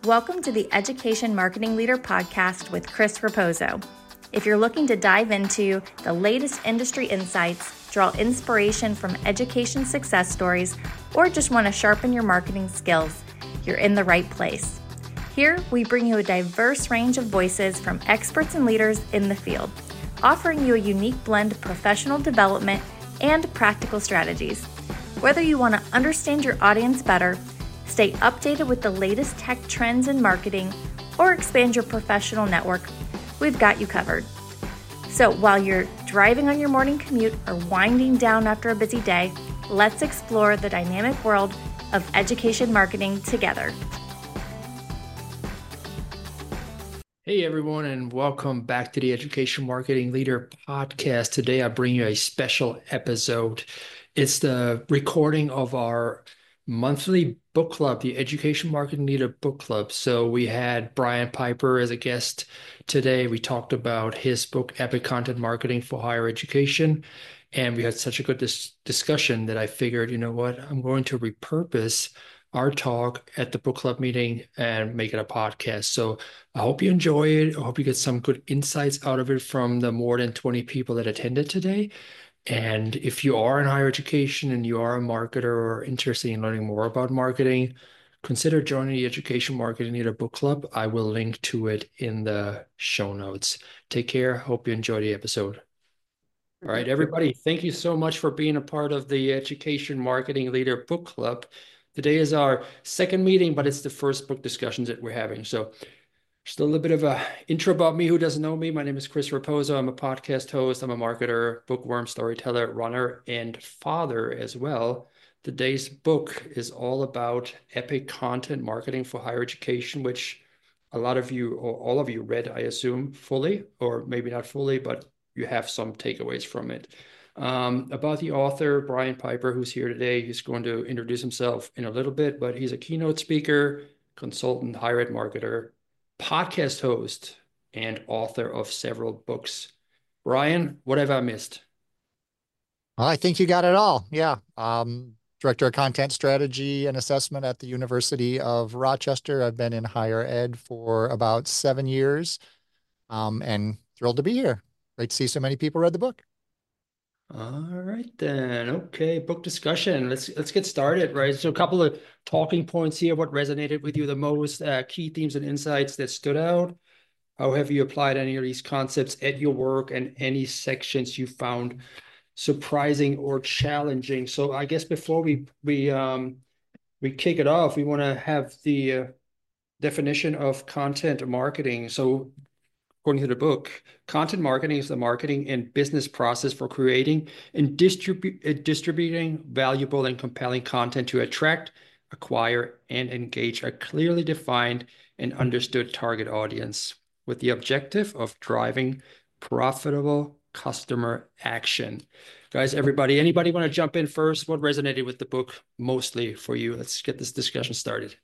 Welcome to the Education Marketing Leader podcast with Chris Raposo. If you're looking to dive into the latest industry insights, draw inspiration from education success stories, or just want to sharpen your marketing skills, you're in the right place. Here, we bring you a diverse range of voices from experts and leaders in the field, offering you a unique blend of professional development and practical strategies. Whether you want to understand your audience better, stay updated with the latest tech trends in marketing, or expand your professional network, we've got you covered. So while you're driving on your morning commute or winding down after a busy day, let's explore the dynamic world of education marketing together. Hey everyone, and welcome back to the Education Marketing Leader podcast. Today I bring you a special episode. It's the recording of our monthly book club, the Education Marketing Leader Book Club. So we had Brian Piper as a guest today. We talked about his book, Epic Content Marketing for Higher Education. And we had such a good discussion that I figured, you know what, I'm going to repurpose our talk at the book club meeting and make it a podcast. So I hope you enjoy it. I hope you get some good insights out of it from the more than 20 people that attended today. And if you are in higher education and you are a marketer or interested in learning more about marketing, consider joining the Education Marketing Leader Book Club. I will link to it in the show notes. Take care. Hope you enjoy the episode. All right, everybody, thank you so much for being a part of the Education Marketing Leader Book Club. Today is our second meeting, but it's the first book discussions that we're having. So just a little bit of a intro about me. Who doesn't know me? My name is Chris Raposo. I'm a podcast host. I'm a marketer, bookworm, storyteller, runner, and father as well. Today's book is all about epic content marketing for higher education, which a lot of you or all of you read, I assume, fully, or maybe not fully, but you have some takeaways from it. About the author, Brian Piper, who's here today, he's going to introduce himself in a little bit, but he's a keynote speaker, consultant, higher ed marketer, podcast host, and author of several books. Brian, what have I missed? I think you got it all. Yeah. Director of Content Strategy and Assessment at the University of Rochester. I've been in higher ed for about 7 years, and thrilled to be here. Great to see so many people read the book. All right then. Okay, book discussion. Let's get started, right? So a couple of talking points here. What resonated with you the most? Key themes and insights that stood out. How have you applied any of these concepts at your work, and any sections you found surprising or challenging? So I guess before we kick it off, we want to have the definition of content marketing. So according to the book, content marketing is the marketing and business process for creating and distributing valuable and compelling content to attract, acquire, and engage a clearly defined and understood target audience with the objective of driving profitable customer action. Guys, anybody want to jump in first? What resonated with the book mostly for you? Let's get this discussion started.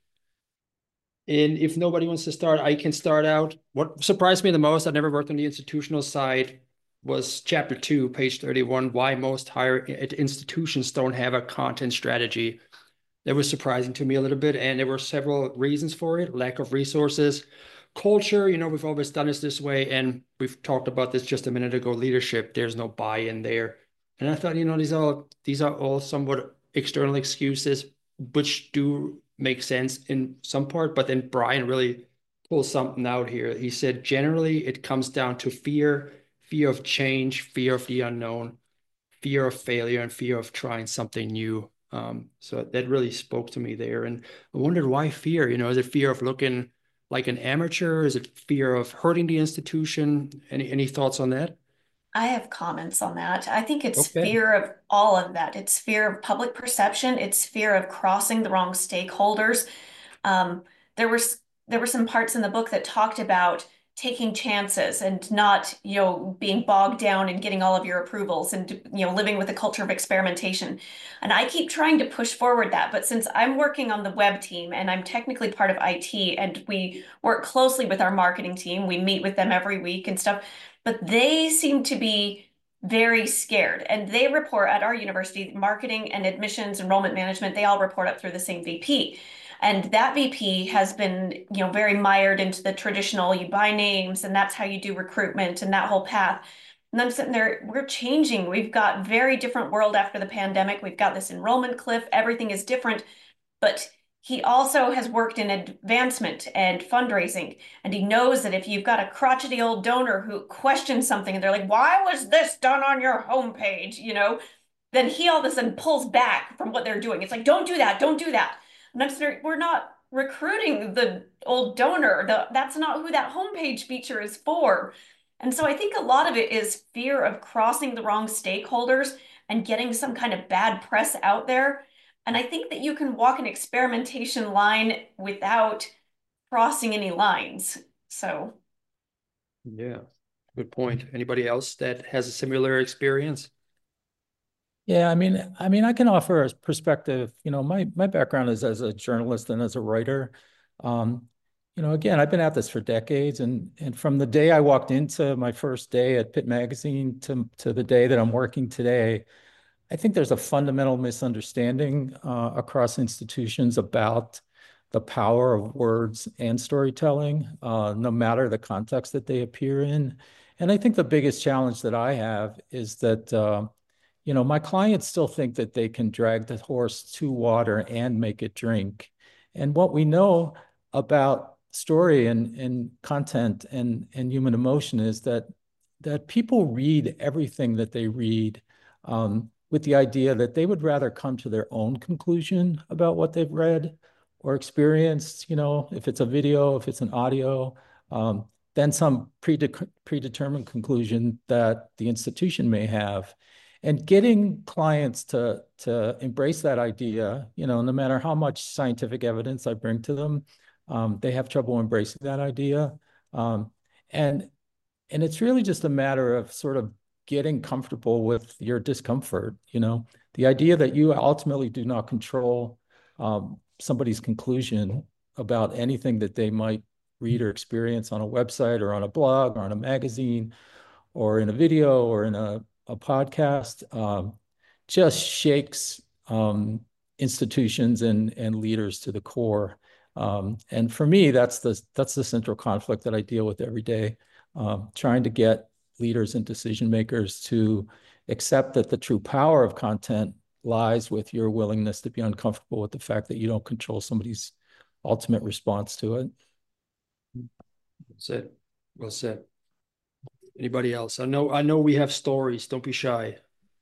And if nobody wants to start, I can start out. What surprised me the most, I've never worked on the institutional side, was chapter 2, page 31, why most higher ed institutions don't have a content strategy. That was surprising to me a little bit, and there were several reasons for it. Lack of resources, culture, we've always done this way, and we've talked about this just a minute ago, leadership, there's no buy-in there. And I thought, these are all somewhat external excuses, which do make sense in some part, but then Brian really pulls something out here. He said, generally, it comes down to fear of change, fear of the unknown, fear of failure, and fear of trying something new. So that really spoke to me there. And I wondered, why fear? Is it fear of looking like an amateur? Is it fear of hurting the institution? Any thoughts on that? I have comments on that. I think it's Okay. fear of all of that. It's fear of public perception. It's fear of crossing the wrong stakeholders. There were some parts in the book that talked about taking chances and not, being bogged down and getting all of your approvals and, living with a culture of experimentation. And I keep trying to push forward that. But since I'm working on the web team and I'm technically part of IT and we work closely with our marketing team, we meet with them every week and stuff, but they seem to be very scared. And they report at our university, marketing and admissions, enrollment management, they all report up through the same VP. And that VP has been, very mired into the traditional, you buy names and that's how you do recruitment and that whole path. And I'm sitting there, we're changing. We've got very different world after the pandemic. We've got this enrollment cliff. Everything is different. But he also has worked in advancement and fundraising. And he knows that if you've got a crotchety old donor who questions something and they're like, why was this done on your homepage? Then he all of a sudden pulls back from what they're doing. It's like, don't do that, don't do that. And I'm saying, we're not recruiting the old donor. That's not who that homepage feature is for. And so I think a lot of it is fear of crossing the wrong stakeholders and getting some kind of bad press out there. And I think that you can walk an experimentation line without crossing any lines. So, Yeah, good point. Anybody else that has a similar experience? Yeah, I mean, I can offer a perspective. My background is as a journalist and as a writer. Again, I've been at this for decades, and from the day I walked into my first day at Pitt Magazine to the day that I'm working today, I think there's a fundamental misunderstanding across institutions about the power of words and storytelling, no matter the context that they appear in. And I think the biggest challenge that I have is that my clients still think that they can drag the horse to water and make it drink. And what we know about story and content and human emotion is that people read everything that they read with the idea that they would rather come to their own conclusion about what they've read or experienced, if it's a video, if it's an audio, than some predetermined conclusion that the institution may have. And getting clients to embrace that idea, no matter how much scientific evidence I bring to them, they have trouble embracing that idea. And it's really just a matter of sort of getting comfortable with your discomfort. The idea that you ultimately do not control somebody's conclusion about anything that they might read or experience on a website or on a blog or on a magazine or in a video or in a podcast just shakes institutions and leaders to the core. And for me, that's the central conflict that I deal with every day, trying to get leaders and decision makers to accept that the true power of content lies with your willingness to be uncomfortable with the fact that you don't control somebody's ultimate response to it. That's it. Well said. Anybody else? I know we have stories. Don't be shy.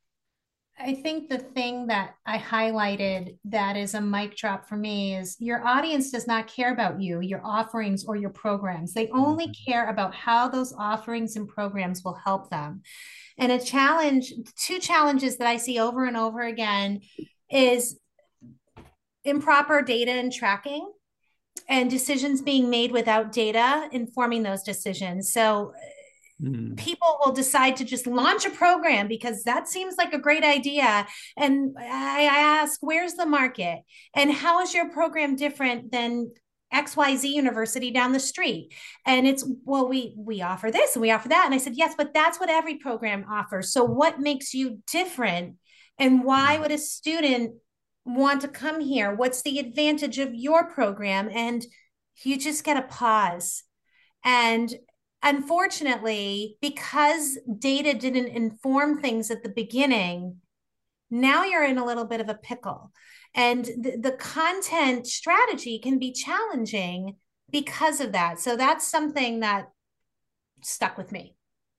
I think the thing that I highlighted that is a mic drop for me is your audience does not care about you, your offerings, or your programs. They only care about how those offerings and programs will help them. And two challenges that I see over and over again is improper data and tracking and decisions being made without data informing those decisions. So people will decide to just launch a program because that seems like a great idea. And I ask, where's the market? And how is your program different than XYZ University down the street? And it's, well, we offer this and we offer that. And I said, yes, but that's what every program offers. So what makes you different? And why would a student want to come here? What's the advantage of your program? And you just get a pause. And unfortunately, because data didn't inform things at the beginning, now you're in a little bit of a pickle. And the content strategy can be challenging because of that. So that's something that stuck with me.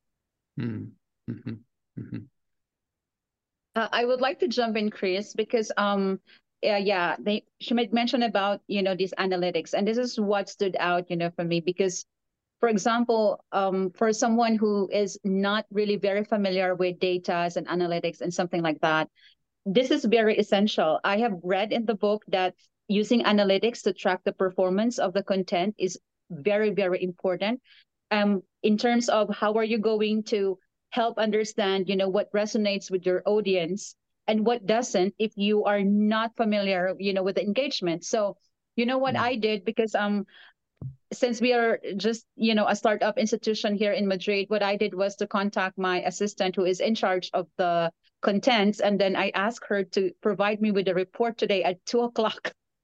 I would like to jump in, Chris, because she made mention about these analytics, and this is what stood out for me, because for example, for someone who is not really very familiar with data and analytics and something like that, this is very essential. I have read in the book that using analytics to track the performance of the content is very, very important. In terms of how are you going to help understand, what resonates with your audience and what doesn't if you are not familiar, with the engagement. So, what I did, because since we are just, a startup institution here in Madrid, what I did was to contact my assistant who is in charge of the contents. And then I asked her to provide me with a report today at 2:00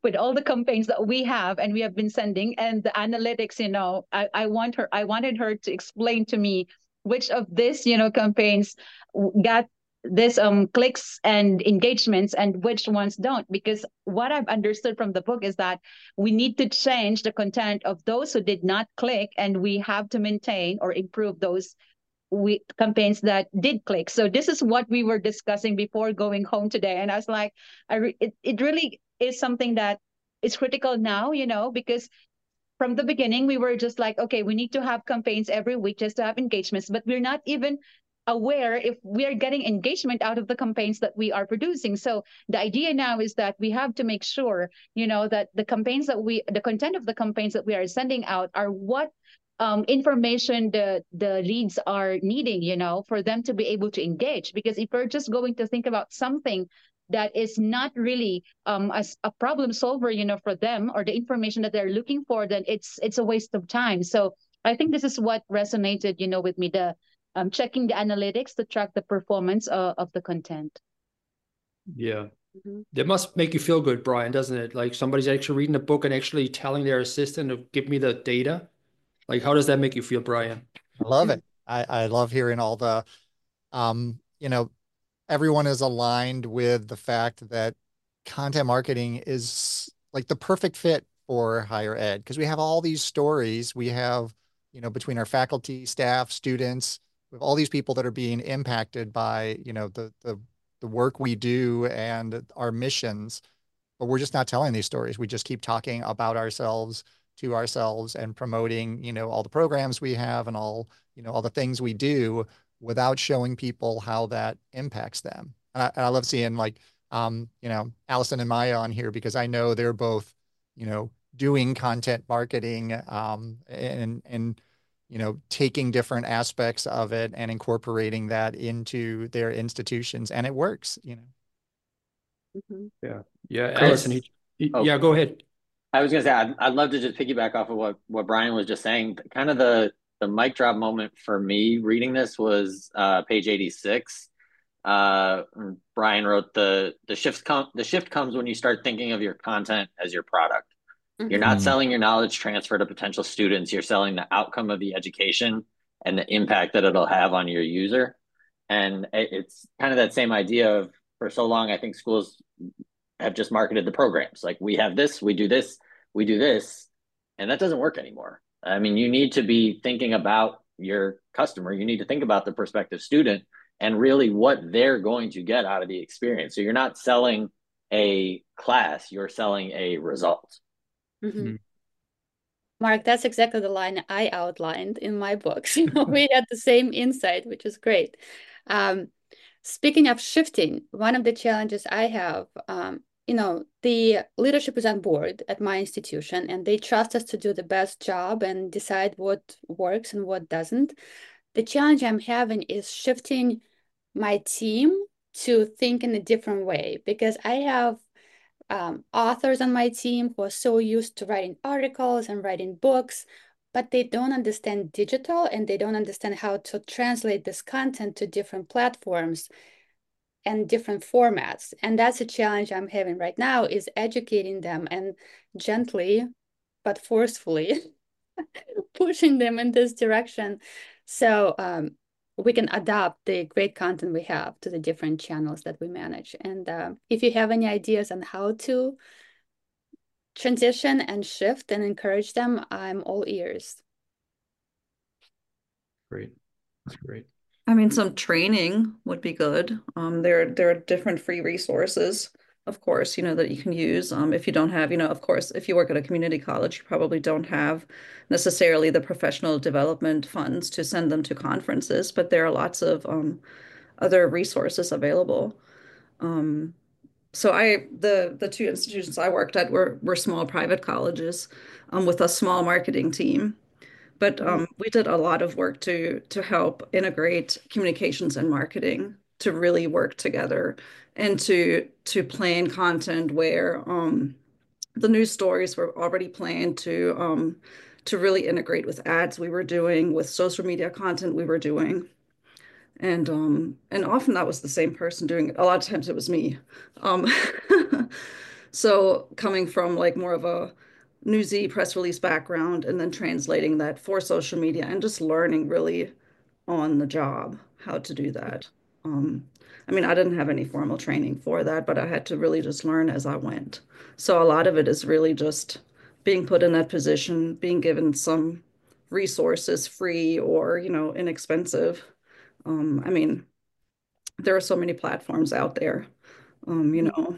with all the campaigns that we have and we have been sending, and the analytics, I wanted her to explain to me which of this, campaigns got this clicks and engagements and which ones don't. Because what I've understood from the book is that we need to change the content of those who did not click, and we have to maintain or improve those campaigns that did click. So this is what we were discussing before going home today, and I was like, it really is something that is critical now, because from the beginning we were just like, okay, we need to have campaigns every week just to have engagements, but we're not even aware if we are getting engagement out of the campaigns that we are producing. So the idea now is that we have to make sure, that the content of the campaigns that we are sending out are what information the leads are needing, for them to be able to engage. Because if we're just going to think about something that is not really as a problem solver, for them, or the information that they're looking for, then it's a waste of time. So I think this is what resonated, with me, the checking the analytics to track the performance of the content. Yeah. That must make you feel good, Brian, doesn't it? Like somebody's actually reading a book and actually telling their assistant to give me the data. Like, how does that make you feel, Brian? I love it. I love hearing all the, everyone is aligned with the fact that content marketing is like the perfect fit for higher ed, because we have all these stories. We have, between our faculty, staff, students, we have all these people that are being impacted by, the work we do and our missions, but we're just not telling these stories. We just keep talking about ourselves to ourselves and promoting, all the programs we have and all the things we do without showing people how that impacts them. And I love seeing Allison and Maya on here, because I know they're both, doing content marketing and taking different aspects of it and incorporating that into their institutions, and it works, Yeah. Yeah. Chris? Allison, yeah, go ahead. I was going to say, I'd love to just piggyback off of what Brian was just saying. Kind of the mic drop moment for me reading this was page 86. Brian wrote the shift comes when you start thinking of your content as your product. You're not selling your knowledge transfer to potential students. You're selling the outcome of the education and the impact that it'll have on your user. And it's kind of that same idea of, for so long, I think schools have just marketed the programs. Like, we have this, we do this, we do this, and that doesn't work anymore. I mean, you need to be thinking about your customer. You need to think about the prospective student and really what they're going to get out of the experience. So you're not selling a class, you're selling a result. Mark, that's exactly the line I outlined in my books. We had the same insight, which is great. Speaking of shifting, one of the challenges I have, the leadership is on board at my institution, and they trust us to do the best job and decide what works and what doesn't. The challenge I'm having is shifting my team to think in a different way, because I have authors on my team who are so used to writing articles and writing books, but they don't understand digital, and they don't understand how to translate this content to different platforms and different formats. And that's a challenge I'm having right now, is educating them and gently but forcefully pushing them in this direction, so we can adapt the great content we have to the different channels that we manage. And if you have any ideas on how to transition and shift and encourage them, I'm all ears. Great. That's great. I mean, some training would be good. There are different free resources, of course, that you can use. If you don't have, of course, if you work at a community college, you probably don't have necessarily the professional development funds to send them to conferences, but there are lots of other resources available. So the two institutions I worked at were small private colleges with a small marketing team. But we did a lot of work to help integrate communications and marketing to really work together, and to plan content where the news stories were already planned to really integrate with ads we were doing, with social media content we were doing. And often that was the same person doing it. A lot of times it was me. So coming from like more of a newsy press release background and then translating that for social media and just learning really on the job how to do that. Um, I mean, I didn't have any formal training for that, but I had to really just learn as I went. So a lot of it is really just being put in that position, being given some resources free or, inexpensive. I mean, there are so many platforms out there. You know,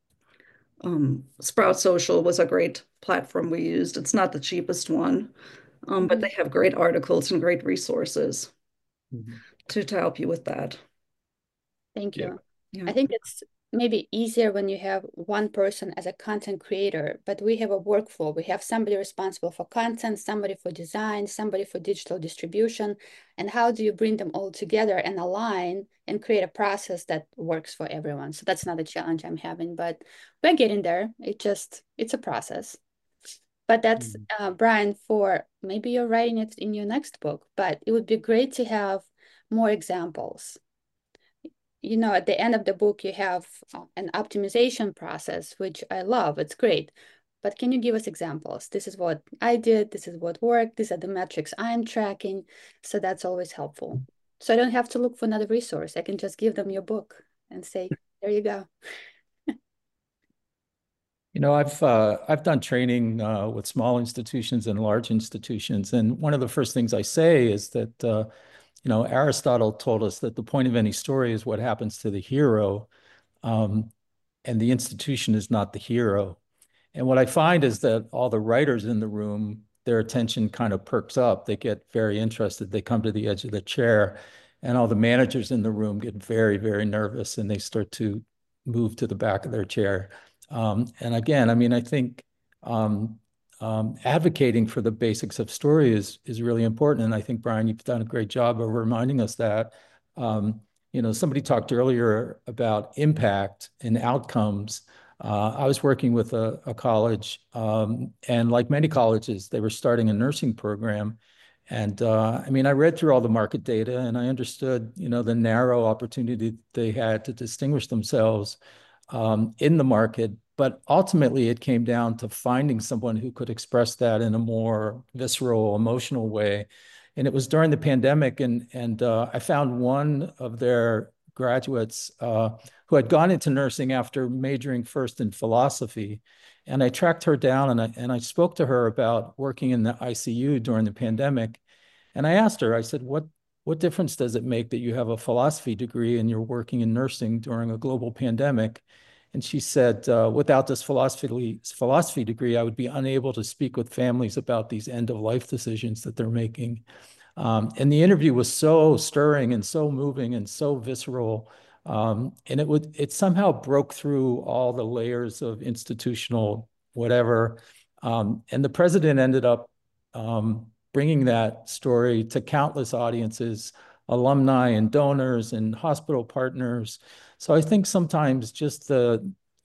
Sprout Social was a great platform we used. It's not the cheapest one, but they have great articles and great resources to help you with that. Thank you. Yeah. I think it's maybe easier when you have one person as a content creator, but we have a workflow. We have somebody responsible for content, somebody for design, somebody for digital distribution. And how do you bring them all together and align and create a process that works for everyone? So that's not a challenge I'm having, but we're getting there. It's a process. But that's, Brian, for maybe you're writing it in your next book, but it would be great to have more examples. At the end of the book, you have an optimization process, which I love. It's great. But can you give us examples? This is what I did. This is what worked. These are the metrics I'm tracking. So that's always helpful. So I don't have to look for another resource. I can just give them your book and say, there you go. I've done training with small institutions and large institutions. And one of the first things I say is that Aristotle told us that the point of any story is what happens to the hero, and the institution is not the hero. And what I find is that all the writers in the room, their attention kind of perks up. They get very interested. They come to the edge of the chair, and all the managers in the room get very, very nervous, and they start to move to the back of their chair. And again, I mean, I think advocating for the basics of story is really important. And I think, Brian, you've done a great job of reminding us that. Somebody talked earlier about impact and outcomes. I was working with a college, and like many colleges, they were starting a nursing program. And I read through all the market data, and I understood, the narrow opportunity they had to distinguish themselves in the market. But ultimately, it came down to finding someone who could express that in a more visceral, emotional way. And it was during the pandemic, and I found one of their graduates who had gone into nursing after majoring first in philosophy. And I tracked her down, and I spoke to her about working in the ICU during the pandemic. And I asked her, I said, what difference does it make that you have a philosophy degree and you're working in nursing during a global pandemic? And she said, without this philosophy degree, I would be unable to speak with families about these end-of-life decisions that they're making. And the interview was so stirring and so moving and so visceral. And it somehow broke through all the layers of institutional whatever. And the president ended up bringing that story to countless audiences, alumni and donors and hospital partners. So I think sometimes just the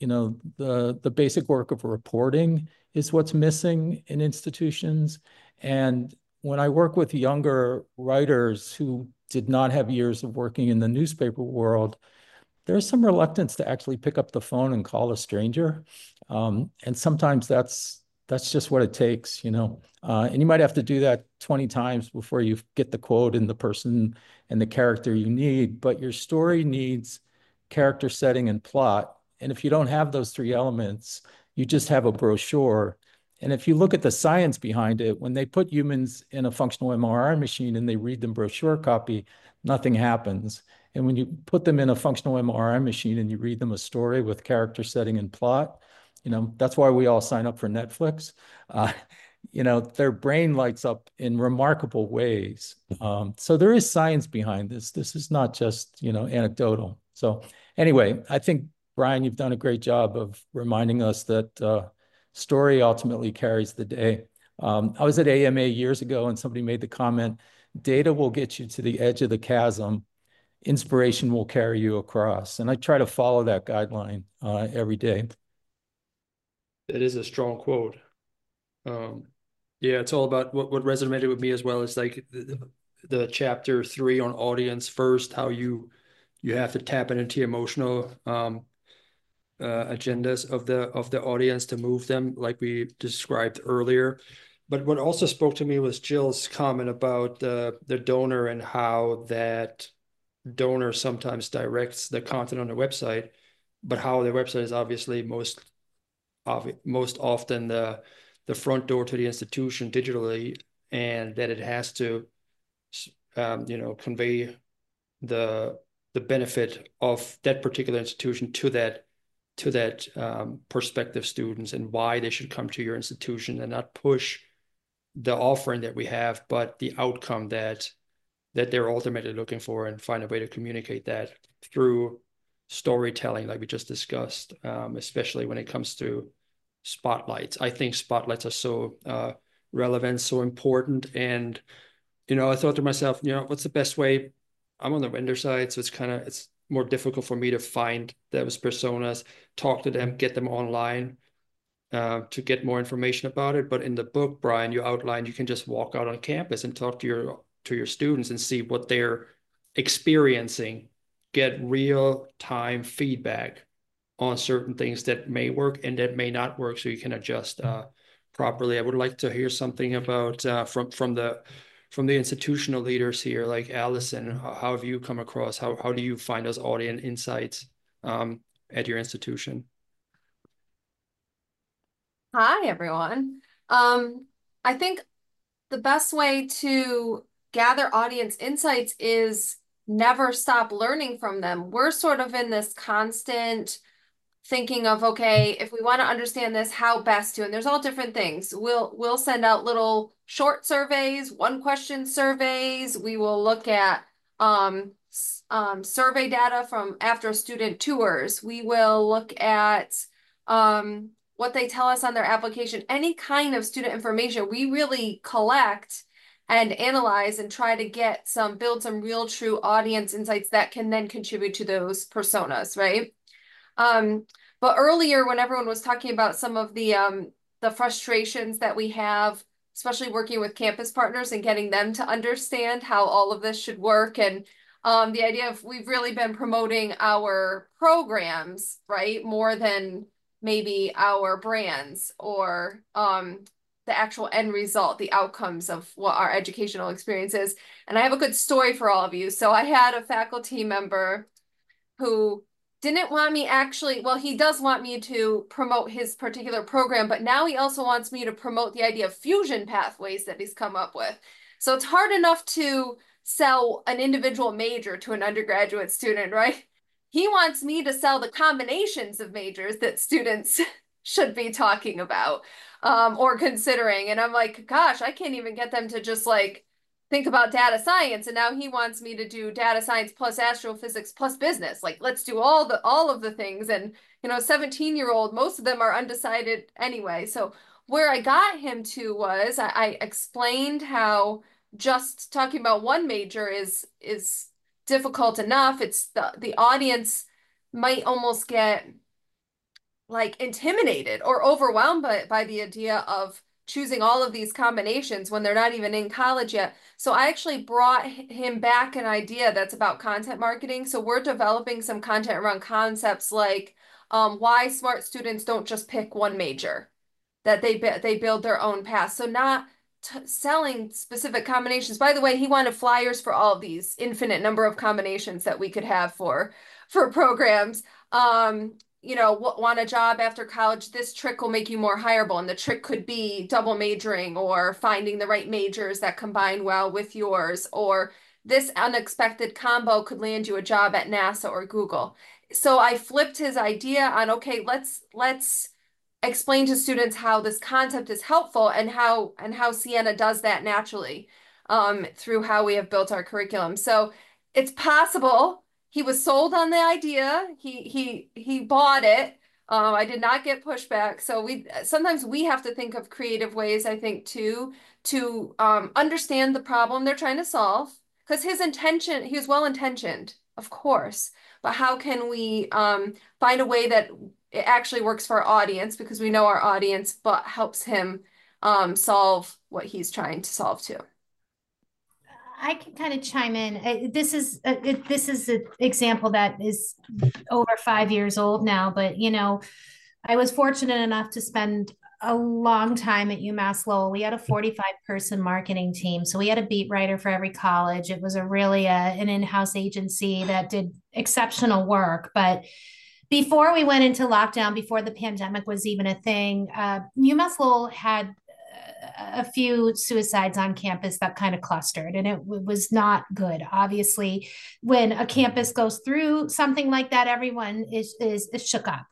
basic work of reporting is what's missing in institutions. And when I work with younger writers who did not have years of working in the newspaper world, there's some reluctance to actually pick up the phone and call a stranger. And sometimes that's just what it takes, and you might have to do that 20 times before you get the quote and the person and the character you need, but your story needs character setting and plot. And if you don't have those three elements, you just have a brochure. And if you look at the science behind it, when they put humans in a functional MRI machine and they read the brochure copy, nothing happens. And when you put them in a functional MRI machine and you read them a story with character setting and plot, that's why we all sign up for Netflix. Their brain lights up in remarkable ways. So there is science behind this. This is not just, anecdotal. So anyway, I think, Brian, you've done a great job of reminding us that story ultimately carries the day. I was at AMA years ago and somebody made the comment, data will get you to the edge of the chasm. Inspiration will carry you across. And I try to follow that guideline every day. That is a strong quote. Yeah, it's all about what resonated with me as well is like the chapter 3 on audience first, how you have to tap it into emotional agendas of the audience to move them, like we described earlier. But what also spoke to me was Jill's comment about the donor and how that donor sometimes directs the content on the website, but how the website is obviously most often the front door to the institution digitally, and that it has to convey the benefit of that particular institution to that prospective students, and why they should come to your institution, and not push the offering that we have, but the outcome that they're ultimately looking for, and find a way to communicate that through storytelling, like we just discussed, especially when it comes to spotlights. I think spotlights are so relevant, so important. And, I thought to myself, what's the best way? I'm on the vendor side, so it's more difficult for me to find those personas, talk to them, get them online, to get more information about it. But in the book, Brian, you outlined you can just walk out on campus and talk to your students and see what they're experiencing, get real-time feedback on certain things that may work and that may not work, so you can adjust properly. I would like to hear something about from the institutional leaders here, like Allison. How have you come across? How do you find those audience insights at your institution? Hi, everyone. I think the best way to gather audience insights is never stop learning from them. We're sort of in this constant thinking of, okay, if we want to understand this, how best to, and there's all different things. We'll send out little short surveys, one question surveys. We will look at survey data from after student tours. We will look at what they tell us on their application, any kind of student information we really collect and analyze and try to build some real true audience insights that can then contribute to those personas, right? But earlier, when everyone was talking about some of the frustrations that we have, especially working with campus partners and getting them to understand how all of this should work, and the idea of we've really been promoting our programs, right, more than maybe our brands or the actual end result, the outcomes of what our educational experience is. And I have a good story for all of you. So I had a faculty member who didn't want me he does want me to promote his particular program, but now he also wants me to promote the idea of fusion pathways that he's come up with. So it's hard enough to sell an individual major to an undergraduate student, right? He wants me to sell the combinations of majors that students should be talking about or considering. And I'm like, gosh, I can't even get them to just think about data science. And now he wants me to do data science plus astrophysics plus business. Let's do all of the things. And, 17-year-old, most of them are undecided anyway. So where I got him to was I explained how just talking about one major is difficult enough. It's the audience might almost get intimidated or overwhelmed by the idea of choosing all of these combinations when they're not even in college yet. So I actually brought him back an idea that's about content marketing. So we're developing some content around concepts like why smart students don't just pick one major, that they build their own path. So not selling specific combinations. By the way, he wanted flyers for all of these infinite number of combinations that we could have for programs. Want a job after college, this trick will make you more hireable. And the trick could be double majoring or finding the right majors that combine well with yours, or this unexpected combo could land you a job at NASA or Google. So I flipped his idea on, okay, let's explain to students how this concept is helpful and how Siena does that naturally through how we have built our curriculum. So it's possible. He was sold on the idea. He bought it. I did not get pushback. So sometimes we have to think of creative ways, I think, too, to understand the problem they're trying to solve. Because he was well-intentioned, of course. But how can we find a way that it actually works for our audience, because we know our audience, but helps him solve what he's trying to solve too? I can kind of chime in. This is an example that is over 5 years old now, but I was fortunate enough to spend a long time at UMass Lowell. We had a 45-person marketing team, so we had a beat writer for every college. It was an in-house agency that did exceptional work, but before we went into lockdown, before the pandemic was even a thing, UMass Lowell had a few suicides on campus that kind of clustered, and it was not good. Obviously, when a campus goes through something like that, everyone is shook up.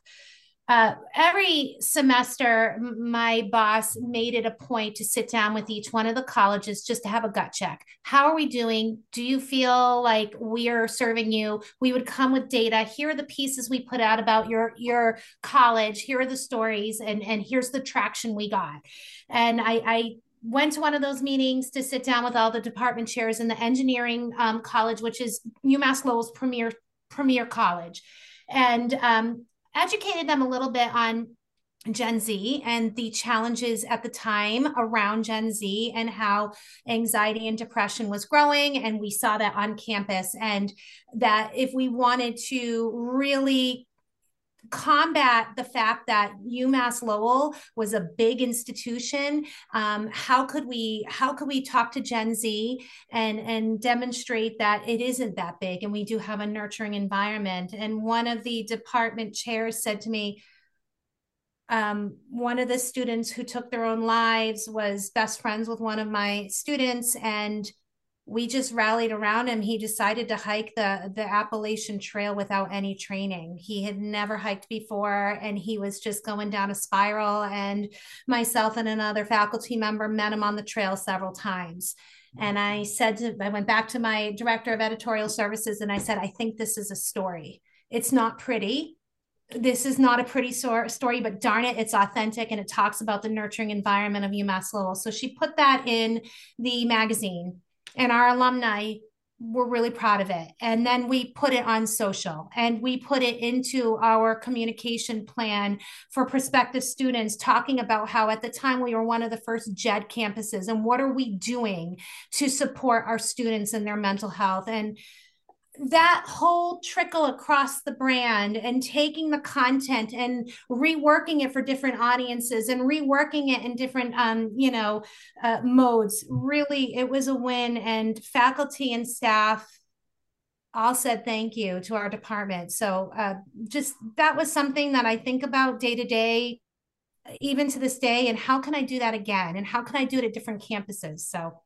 Every semester, my boss made it a point to sit down with each one of the colleges just to have a gut check. How are we doing? Do you feel like we are serving you? We would come with data. Here are the pieces we put out about your college. Here are the stories, and here's the traction we got. And I went to one of those meetings to sit down with all the department chairs in the engineering college, which is UMass Lowell's premier college, and educated them a little bit on Gen Z and the challenges at the time around Gen Z and how anxiety and depression was growing. And we saw that on campus, and that if we wanted to really combat the fact that UMass Lowell was a big institution, how could we talk to Gen Z and demonstrate that it isn't that big, and we do have a nurturing environment? And one of the department chairs said to me, one of the students who took their own lives was best friends with one of my students, and we just rallied around him. He decided to hike the Appalachian Trail without any training. He had never hiked before, and he was just going down a spiral. And myself and another faculty member met him on the trail several times. And I went back to my director of editorial services, and I said, I think this is a story. It's not pretty. This is not a pretty story, but darn it, it's authentic, and it talks about the nurturing environment of UMass Lowell. So she put that in the magazine, and our alumni were really proud of it. And then we put it on social, and we put it into our communication plan for prospective students, talking about how at the time we were one of the first JED campuses, and what are we doing to support our students and their mental health. And that whole trickle across the brand, and taking the content and reworking it for different audiences and reworking it in different modes, really, it was a win. And faculty and staff all said thank you to our department. So just that was something that I think about day to day, even to this day. And how can I do that again? And how can I do it at different campuses? So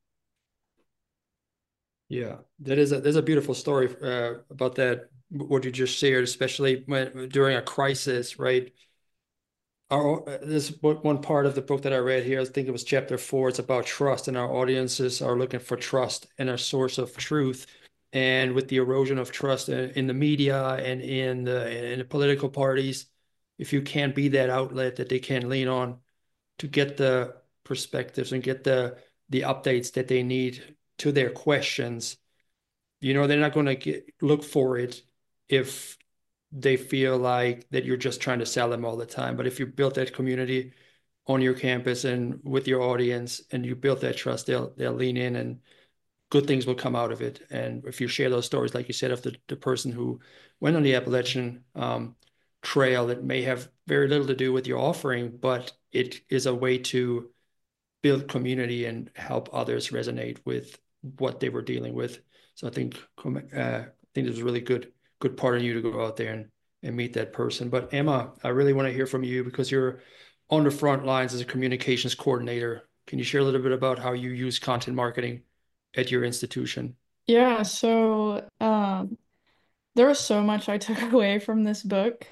yeah, there's a beautiful story about that, what you just shared, especially during a crisis, right? There's one part of the book that I read here. I think it was chapter 4. It's about trust, and our audiences are looking for trust and a source of truth. And with the erosion of trust in the media and in the political parties, if you can't be that outlet that they can lean on to get the perspectives and get the updates that they need to their questions, they're not going to look for it if they feel like that you're just trying to sell them all the time. But if you built that community on your campus and with your audience, and you built that trust, they'll lean in, and good things will come out of it. And if you share those stories, like you said, of the person who went on the Appalachian Trail, that may have very little to do with your offering, but it is a way to build community and help others resonate with what they were dealing with. So I think there's a really good part of you to go out there and meet that person. But Emma, I really want to hear from you, because you're on the front lines as a communications coordinator. Can you share a little bit about how you use content marketing at your institution? Yeah, so there was so much I took away from this book.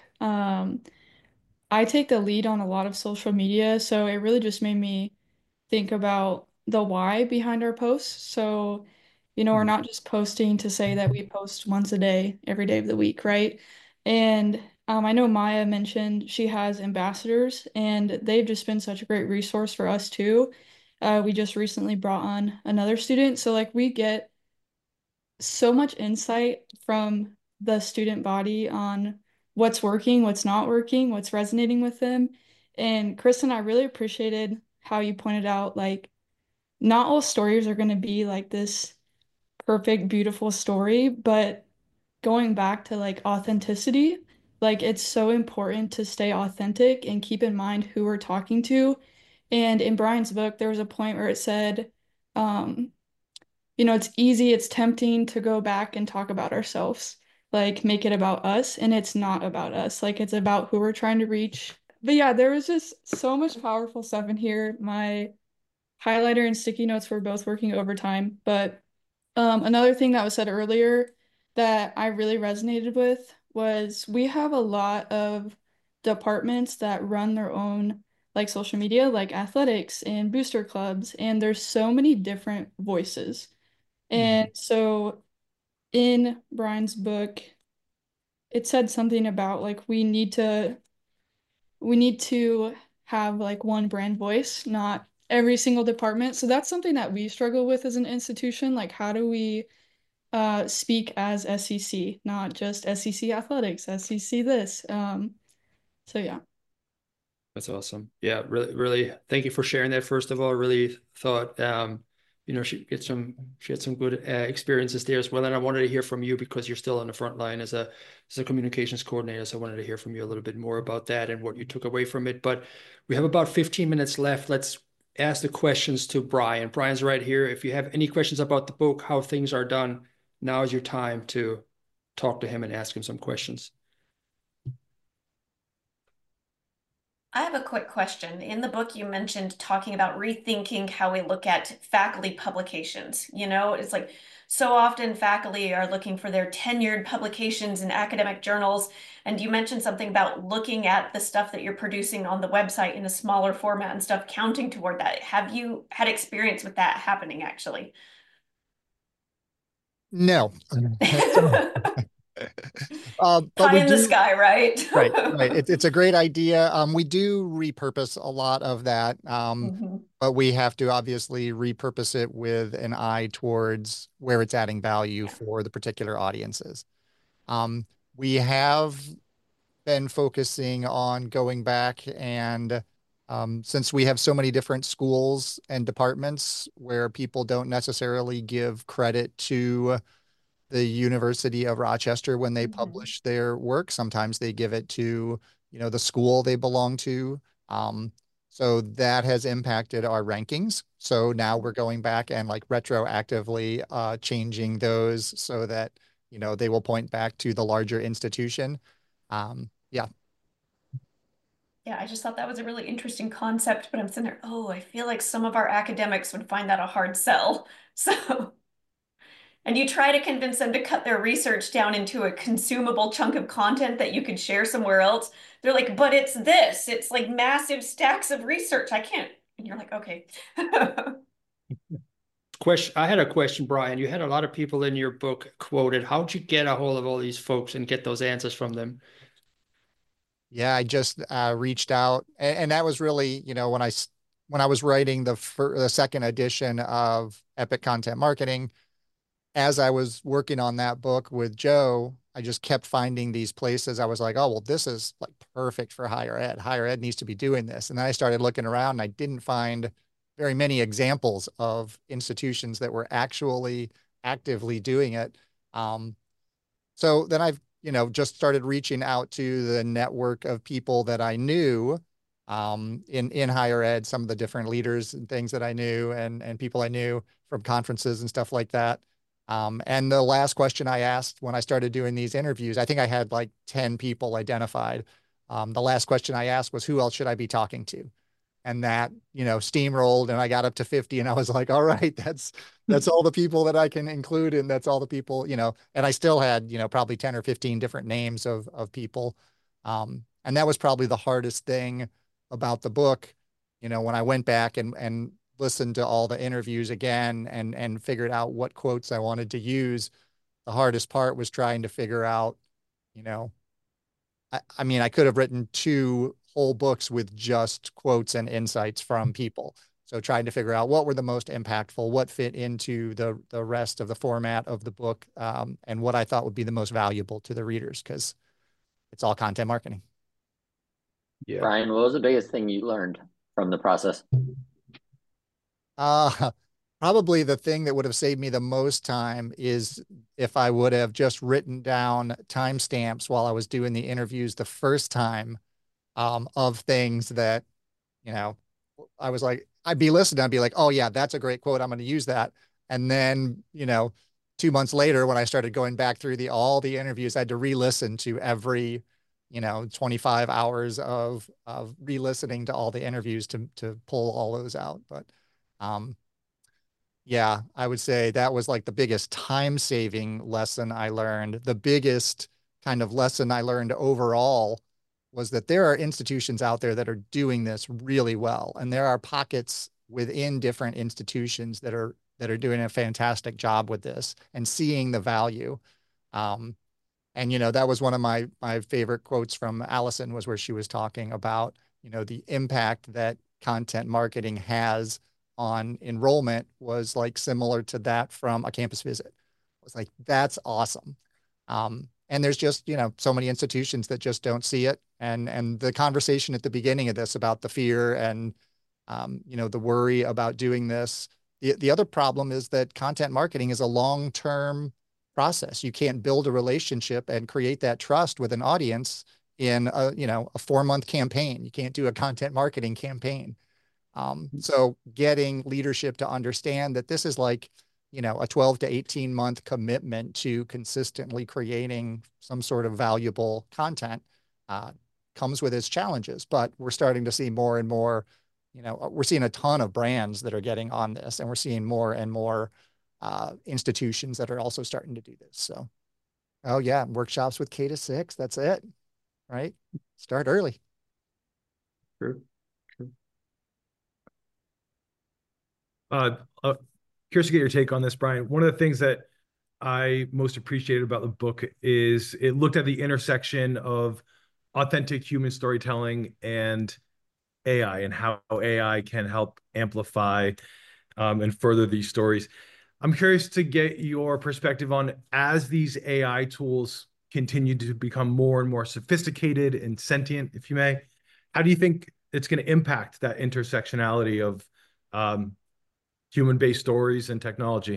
I take the lead on a lot of social media, so it really just made me think about the why behind our posts. So, we're not just posting to say that we post once a day, every day of the week, right? And I know Maya mentioned she has ambassadors, and they've just been such a great resource for us too. We just recently brought on another student, so like we get so much insight from the student body on what's working, what's not working, what's resonating with them. And Kristen, I really appreciated how you pointed out, like, not all stories are going to be like this perfect, beautiful story, but going back to like authenticity, like it's so important to stay authentic and keep in mind who we're talking to. And in Brian's book, there was a point where it said, um, it's easy, it's tempting to go back and talk about ourselves, like make it about us, and it's not about us. Like it's about who we're trying to reach. But yeah, there was just so much powerful stuff in here. My highlighter and sticky notes were both working overtime, but another thing that was said earlier that I really resonated with was we have a lot of departments that run their own like social media, like athletics and booster clubs, and there's so many different voices. And so in Brian's book, it said something about like we need to have like one brand voice, not every single department. So that's something that we struggle with as an institution. Like how do we speak as SEC, not just SEC athletics, SEC this. So yeah. That's awesome. Yeah, really, really. Thank you for sharing that. First of all, I really thought, she had some good experiences there as well. And I wanted to hear from you because you're still on the front line as a communications coordinator. So I wanted to hear from you a little bit more about that and what you took away from it. But we have about 15 minutes left. Let's ask the questions to Brian. Brian's right here. If you have any questions about the book, how things are done, now is your time to talk to him and ask him some questions. I have a quick question. In the book, you mentioned talking about rethinking how we look at faculty publications. It's like so often faculty are looking for their tenured publications in academic journals. And you mentioned something about looking at the stuff that you're producing on the website in a smaller format and stuff counting toward that. Have you had experience with that happening actually? No. But Pie we in the do, sky, right? right. It's a great idea. We do repurpose a lot of that, but we have to obviously repurpose it with an eye towards where it's adding value for the particular audiences. We have been focusing on going back and since we have so many different schools and departments where people don't necessarily give credit to the University of Rochester when they publish their work. Sometimes they give it to, the school they belong to. So that has impacted our rankings. So now we're going back and like retroactively changing those so that, they will point back to the larger institution. Yeah. Yeah, I just thought that was a really interesting concept, but I'm sitting there, I feel like some of our academics would find that a hard sell. So, and you try to convince them to cut their research down into a consumable chunk of content that you could share somewhere else. They're like, but it's this. It's like massive stacks of research. I can't. And you're like, okay. I had a question, Brian. You had a lot of people in your book quoted. How'd you get a hold of all these folks and get those answers from them? Yeah, I just reached out, and that was really, when I was writing the second edition of Epic Content Marketing, as I was working on that book with Joe, I just kept finding these places. I was like, oh, well, this is like perfect for higher ed. Higher ed needs to be doing this. And then I started looking around and I didn't find very many examples of institutions that were actually actively doing it. So then I've, just started reaching out to the network of people that I knew in higher ed, some of the different leaders and things that I knew and people I knew from conferences and stuff like that. And the last question I asked when I started doing these interviews, I think I had like 10 people identified. The last question I asked was, who else should I be talking to? And that, steamrolled and I got up to 50 and I was like, all right, that's all the people that I can include. And that's all the people, and I still had, probably 10 or 15 different names of people. And that was probably the hardest thing about the book, when I went back and listened to all the interviews again and figured out what quotes I wanted to use. The hardest part was trying to figure out, I mean, I could have written 2 whole books with just quotes and insights from people. So trying to figure out what were the most impactful, what fit into the rest of the format of the book, and what I thought would be the most valuable to the readers, because it's all content marketing. Yeah. Brian, what was the biggest thing you learned from the process? Probably the thing that would have saved me the most time is if I would have just written down timestamps while I was doing the interviews the first time, of things that, you know, I was like, I'd be listening, I'd be like, oh yeah, that's a great quote, I'm going to use that. And then, 2 months later, when I started going back through all the interviews, I had to re-listen to every, 25 hours of re-listening to all the interviews to pull all those out. But yeah, I would say that was like the biggest time-saving lesson I learned. The biggest kind of lesson I learned overall was that there are institutions out there that are doing this really well, and there are pockets within different institutions that are doing a fantastic job with this and seeing the value. Um, and that was one of my favorite quotes from Allison, was where she was talking about the impact that content marketing has on enrollment, was like similar to that from a campus visit. I was like, that's awesome. And there's just, so many institutions that just don't see it. And the conversation at the beginning of this about the fear and, the worry about doing this. The other problem is that content marketing is a long-term process. You can't build a relationship and create that trust with an audience in a 4-month campaign. You can't do a content marketing campaign. So getting leadership to understand that this is like, a 12 to 18-month commitment to consistently creating some sort of valuable content comes with its challenges. But we're starting to see more and more, we're seeing a ton of brands that are getting on this, and we're seeing more and more institutions that are also starting to do this. So, oh yeah, workshops with K-6, that's it, right? Start early. True. Curious to get your take on this, Brian. One of the things that I most appreciated about the book is it looked at the intersection of authentic human storytelling and AI, and how AI can help amplify and further these stories. I'm curious to get your perspective on, as these AI tools continue to become more and more sophisticated and sentient, if you may, how do you think it's going to impact that intersectionality of human-based stories and technology?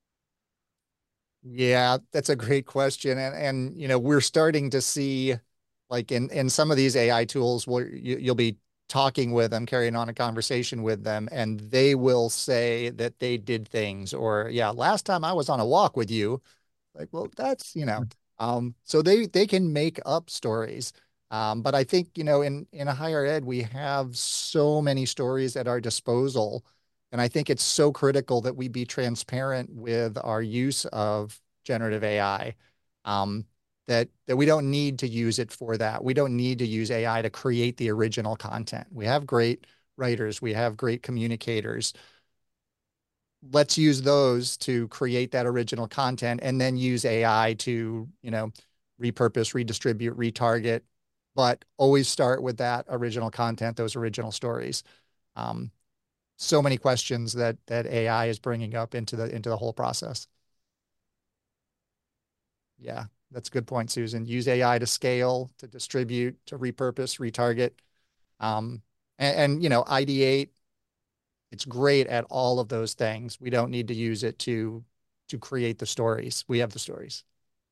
Yeah, that's a great question. And we're starting to see, like in some of these AI tools, where you'll be talking with them, carrying on a conversation with them, and they will say that they did things, or yeah, last time I was on a walk with you. Like, well, that's, so they can make up stories. But I think, in a higher ed, we have so many stories at our disposal. And I think it's so critical that we be transparent with our use of generative AI, that we don't need to use it for that. We don't need to use AI to create the original content. We have great writers. We have great communicators. Let's use those to create that original content, and then use AI to, repurpose, redistribute, retarget, but always start with that original content, those original stories. So many questions that AI is bringing up into the whole process. Yeah, that's a good point, Susan. Use AI to scale, to distribute, to repurpose, retarget, and ideate. It's great at all of those things. We don't need to use it to create the stories. We have the stories.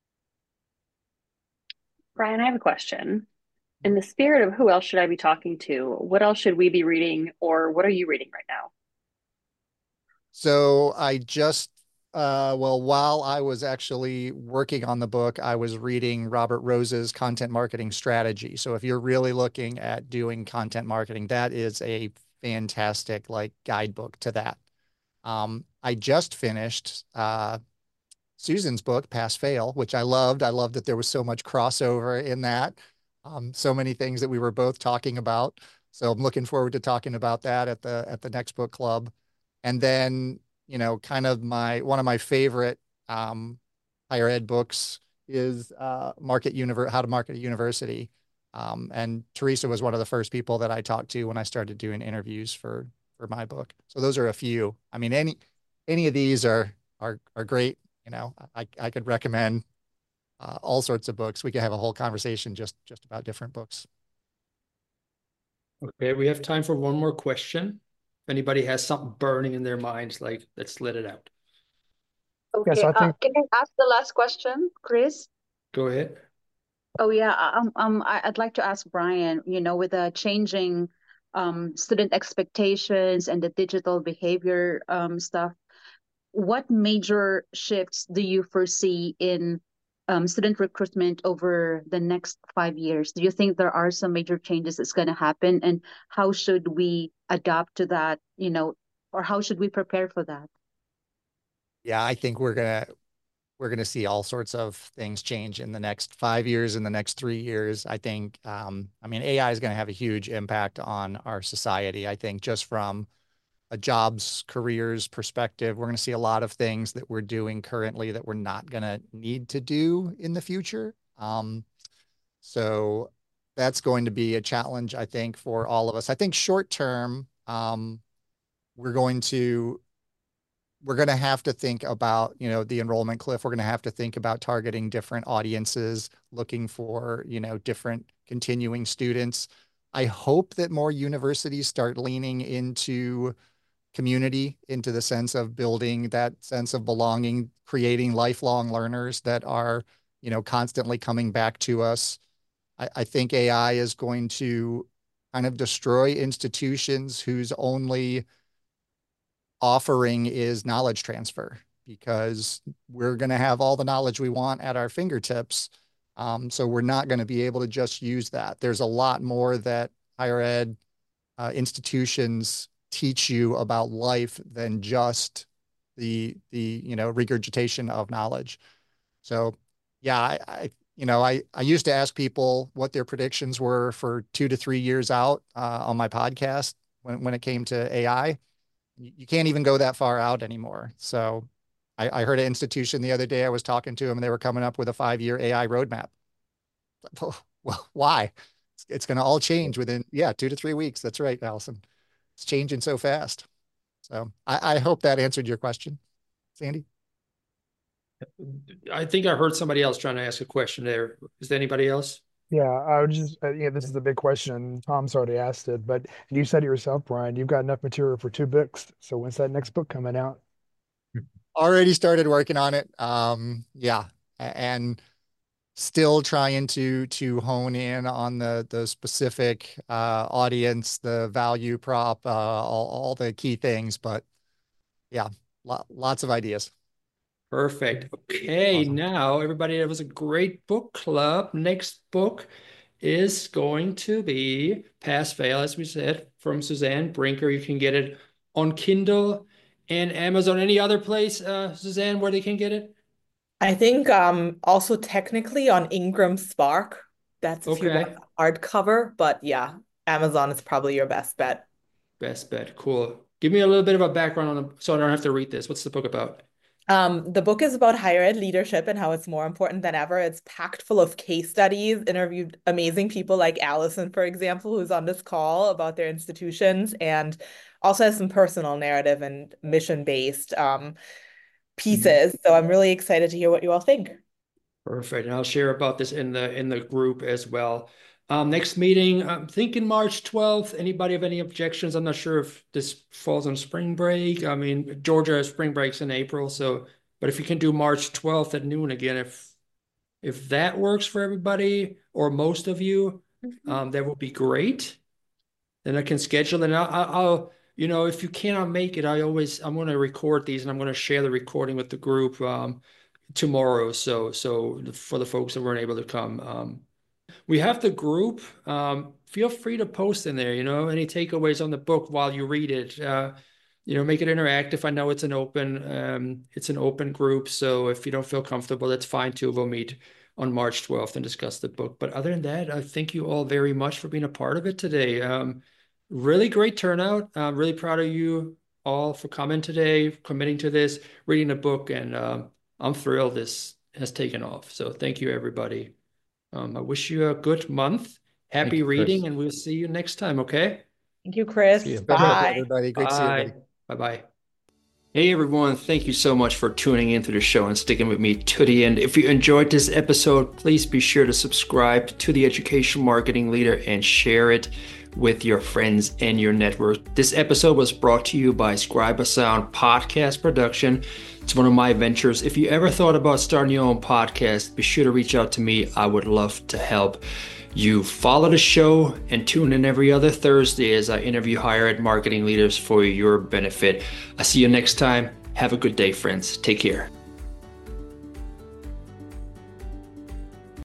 Brian, I have a question. In the spirit of who else should I be talking to, what else should we be reading, or what are you reading right now? So I just, while I was actually working on the book, I was reading Robert Rose's Content Marketing Strategy. So if you're really looking at doing content marketing, that is a fantastic guidebook to that. I just finished Susan's book, Pass Fail, which I loved. I loved that there was so much crossover in that. So many things that we were both talking about. So I'm looking forward to talking about that at the next book club. And then, kind of one of my favorite higher ed books is How to Market a University. And Teresa was one of the first people that I talked to when I started doing interviews for my book. So those are a few. I mean, any of these are great. I could recommend all sorts of books. We could have a whole conversation just about different books. Okay, we have time for one more question, if anybody has something burning in their minds, like, let's let it out. Okay, Yes, I think can I ask the last question, Chris? Go ahead. Oh yeah, I'd like to ask Brian, with the changing student expectations and the digital behavior stuff, what major shifts do you foresee in student recruitment over the next 5 years? Do you think there are some major changes that's going to happen, and how should we adapt to that, or how should we prepare for that? Yeah, I think we're gonna see all sorts of things change in the next 5 years, in the next 3 years. I think, AI is going to have a huge impact on our society. I think just from a jobs, careers perspective, we're going to see a lot of things that we're doing currently that we're not going to need to do in the future. So that's going to be a challenge, I think, for all of us. I think short term, we're going to have to think about, the enrollment cliff. We're going to have to think about targeting different audiences, looking for, different continuing students. I hope that more universities start leaning into community, into the sense of building that sense of belonging, creating lifelong learners that are, constantly coming back to us. I think AI is going to kind of destroy institutions whose only offering is knowledge transfer, because we're going to have all the knowledge we want at our fingertips. So we're not going to be able to just use that. There's a lot more that higher ed institutions teach you about life than just the regurgitation of knowledge. So yeah, I used to ask people what their predictions were for 2 to 3 years out on my podcast when it came to AI. You can't even go that far out anymore. So I heard an institution the other day, I was talking to them, and they were coming up with a 5-year AI roadmap. Well, why? It's going to all change within 2 to 3 weeks. That's right, Allison. It's changing so fast. So I hope that answered your question, Sandy. I think I heard somebody else trying to ask a question there. Is there anybody else? Yeah, I would just, this is a big question. Tom's already asked it, but you said it yourself, Brian, you've got enough material for 2 books. So when's that next book coming out? Already started working on it. And still trying to hone in on the specific audience, the value prop, all the key things. But yeah, lots of ideas. Perfect. Okay, Awesome. Now everybody, that was a great book club. Next book is going to be Pass Fail, as we said, from Suzanne Brinker. You can get it on Kindle and Amazon. Any other place, Suzanne, where they can get it? I think also technically on Ingram Spark. That's if you Okay. want hardcover, but yeah, Amazon is probably your best bet. Best bet. Cool. Give me a little bit of a background on the, so I don't have to read this. What's the book about? The book is about higher ed leadership and how it's more important than ever. It's packed full of case studies, interviewed amazing people like Allison, for example, who's on this call about their institutions, and also has some personal narrative and mission-based pieces. So I'm really excited to hear what you all think. Perfect. And I'll share about this in the group as well. Next meeting, I'm thinking March 12th. Anybody have any objections? I'm not sure if this falls on spring break. I mean, Georgia has spring breaks in April, so, but if you can do March 12th at noon again, if that works for everybody or most of you, that would be great. Then I can schedule, and I'll if you cannot make it, I'm going to record these, and I'm going to share the recording with the group tomorrow. So for the folks that weren't able to come, we have the group. Feel free to post in there, any takeaways on the book while you read it. Make it interactive. I know it's an open group, so if you don't feel comfortable, that's fine too. We'll meet on March 12th and discuss the book. But other than that, I thank you all very much for being a part of it today. Really great turnout. I'm really proud of you all for coming today, committing to this, reading the book, and I'm thrilled this has taken off. So thank you, everybody. I wish you a good month. Happy reading, and we'll see you next time, okay? Thank you, Chris. See you. Bye. Everybody. Great to see everybody. Bye-bye. Hey, everyone. Thank you so much for tuning into the show and sticking with me to the end. If you enjoyed this episode, please be sure to subscribe to The Education Marketing Leader and share it with your friends and your network. This episode was brought to you by Scribe-A-Sound Podcast Production. It's one of my ventures. If you ever thought about starting your own podcast, be sure to reach out to me. I would love to help you. Follow the show and tune in every other Thursday as I interview higher ed marketing leaders for your benefit. I'll see you next time. Have a good day, friends. Take care.